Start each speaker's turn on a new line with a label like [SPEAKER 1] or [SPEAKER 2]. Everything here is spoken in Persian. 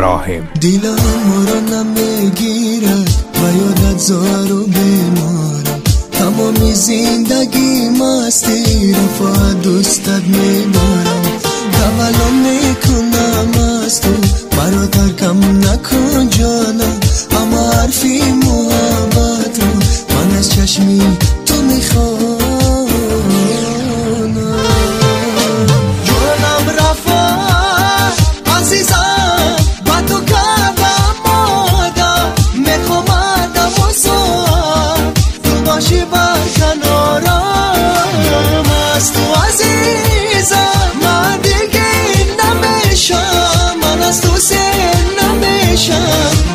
[SPEAKER 1] ابراهیم.
[SPEAKER 2] دیلم مرا نمیگیرد و یادت زارو بیمارم، تمامی زندگی مستی رو فقط دوستت میدارم. تولم میکنم از تو مرا ترکم نکن جانم، اما حرفی محبت رو من از چشمی تو میخوانم. جانم رفا عزیزم با تو کردم مادم، میخوام آدم و سوام تو باشی بر کنارم. از تو عزیزم من دیگه نمیشم، من از تو سیر نمیشم.